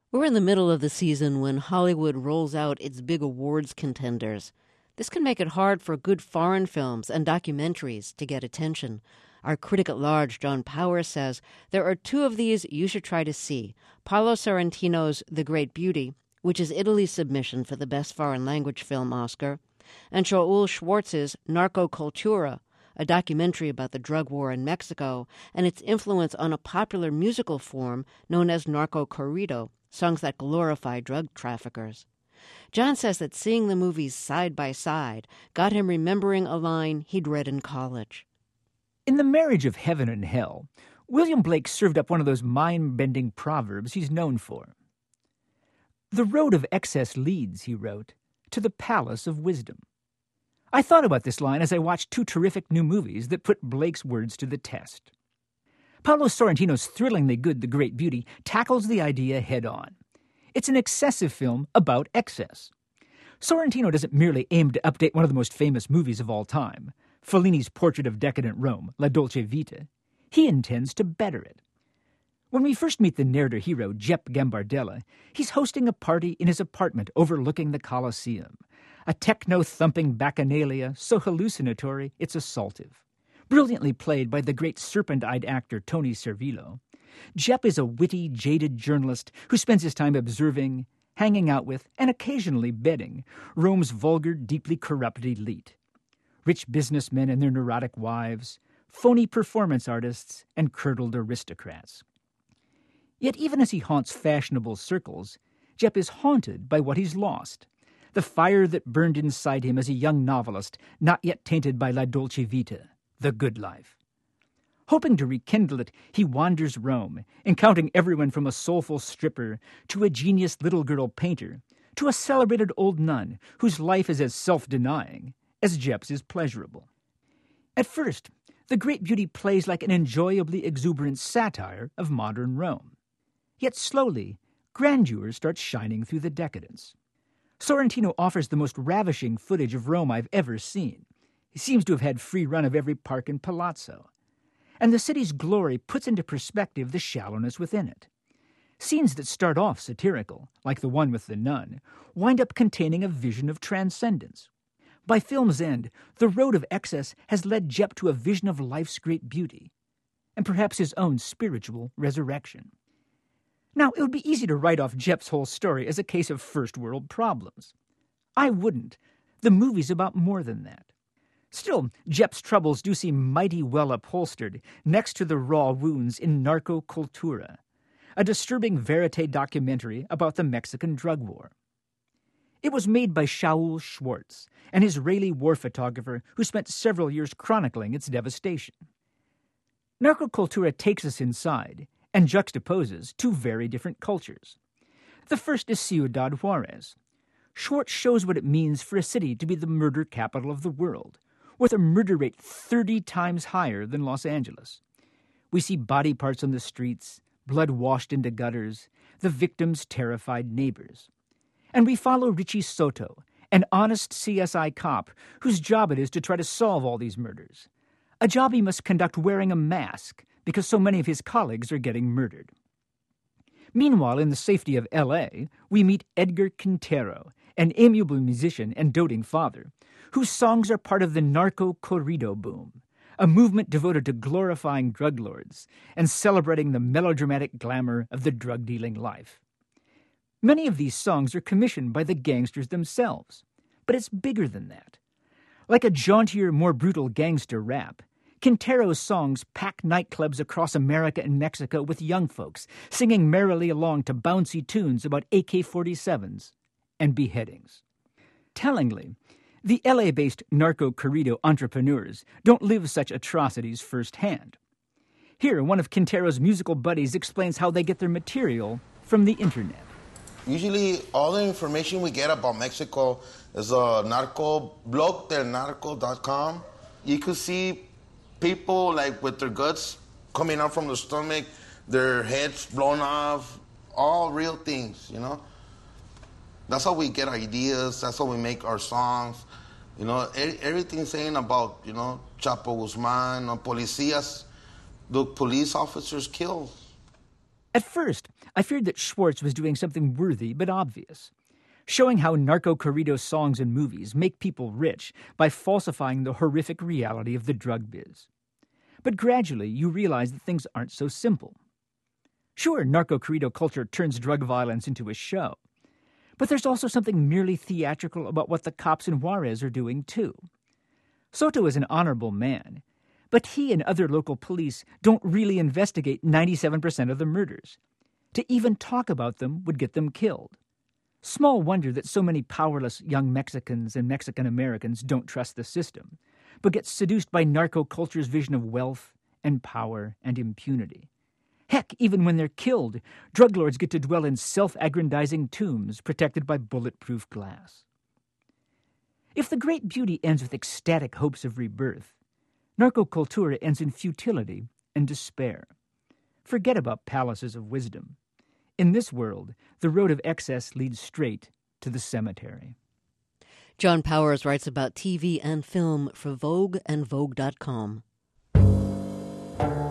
We're in the middle of the season when Hollywood rolls out its big awards contenders. This can make it hard for good foreign films and documentaries to get attention. Our critic at large, John Powers, says there are two of these you should try to see. Paolo Sorrentino's The Great Beauty, which is Italy's submission for the Best Foreign Language Film Oscar, and Shaul Schwartz's Narco Cultura, a documentary about the drug war in Mexico and its influence on a popular musical form known as narco corrido, songs that glorify drug traffickers. John says that seeing the movies side by side got him remembering a line he'd read in college. In The Marriage of Heaven and Hell, William Blake served up one of those mind-bending proverbs he's known for. The road of excess leads, he wrote, to the palace of wisdom. I thought about this line as I watched two terrific new movies that put Blake's words to the test. Paolo Sorrentino's thrillingly good The Great Beauty tackles the idea head-on. It's an excessive film about excess. Sorrentino doesn't merely aim to update one of the most famous movies of all time, Fellini's portrait of decadent Rome, La Dolce Vita. He intends to better it. When we first meet the narrator hero, Jep Gambardella, he's hosting a party in his apartment overlooking the Colosseum, a techno-thumping bacchanalia so hallucinatory it's assaultive. Brilliantly played by the great serpent-eyed actor Tony Servillo, Jep is a witty, jaded journalist who spends his time observing, hanging out with, and occasionally bedding Rome's vulgar, deeply corrupt elite. Rich businessmen and their neurotic wives, phony performance artists, and curdled aristocrats. Yet even as he haunts fashionable circles, Jep is haunted by what he's lost, the fire that burned inside him as a young novelist not yet tainted by La Dolce Vita, the good life. Hoping to rekindle it, he wanders Rome, encountering everyone from a soulful stripper to a genius little girl painter to a celebrated old nun whose life is as self-denying as Jep's is pleasurable. At first, The Great Beauty plays like an enjoyably exuberant satire of modern Rome. Yet slowly, grandeur starts shining through the decadence. Sorrentino offers the most ravishing footage of Rome I've ever seen. He seems to have had free run of every park and palazzo. And the city's glory puts into perspective the shallowness within it. Scenes that start off satirical, like the one with the nun, wind up containing a vision of transcendence. By film's end, the road of excess has led Jep to a vision of life's great beauty, and perhaps his own spiritual resurrection. Now, it would be easy to write off Jep's whole story as a case of first-world problems. I wouldn't. The movie's about more than that. Still, Jep's troubles do seem mighty well upholstered next to the raw wounds in Narco Cultura, a disturbing verite documentary about the Mexican drug war. It was made by Shaul Schwartz, an Israeli war photographer who spent several years chronicling its devastation. Narco Cultura takes us inside and juxtaposes two very different cultures. The first is Ciudad Juarez. Schwartz shows what it means for a city to be the murder capital of the world, with a murder rate 30 times higher than Los Angeles. We see body parts on the streets, blood washed into gutters, the victims' terrified neighbors. And we follow Richie Soto, an honest CSI cop whose job it is to try to solve all these murders. A job he must conduct wearing a mask because so many of his colleagues are getting murdered. Meanwhile, in the safety of L.A., we meet Edgar Quintero, an amiable musician and doting father, whose songs are part of the narco corrido boom, a movement devoted to glorifying drug lords and celebrating the melodramatic glamour of the drug-dealing life. Many of these songs are commissioned by the gangsters themselves, but it's bigger than that. Like a jauntier, more brutal gangster rap, Quintero's songs pack nightclubs across America and Mexico with young folks singing merrily along to bouncy tunes about AK-47s and beheadings. Tellingly, the LA-based narco corrido entrepreneurs don't live such atrocities firsthand. Here, one of Quintero's musical buddies explains how they get their material from the internet. Usually, all the information we get about Mexico is a narco blog, narco.com. You could see people like with their guts coming out from the stomach, their heads blown off, all real things, you know. That's how we get ideas. That's how we make our songs. You know, everything saying about, you know, Chapo Guzman, policías, the police officers killed. At first, I feared that Schwartz was doing something worthy but obvious, showing how narco-corrido songs and movies make people rich by falsifying the horrific reality of the drug biz. But gradually, you realize that things aren't so simple. Sure, narco-corrido culture turns drug violence into a show, but there's also something merely theatrical about what the cops in Juarez are doing, too. Soto is an honorable man, but he and other local police don't really investigate 97% of the murders. To even talk about them would get them killed. Small wonder that so many powerless young Mexicans and Mexican Americans don't trust the system, but get seduced by narco culture's vision of wealth and power and impunity. Heck, even when they're killed, drug lords get to dwell in self-aggrandizing tombs protected by bulletproof glass. If the great beauty ends with ecstatic hopes of rebirth, narcocultura ends in futility and despair. Forget about palaces of wisdom. In this world, the road of excess leads straight to the cemetery. John Powers writes about TV and film for Vogue and Vogue.com.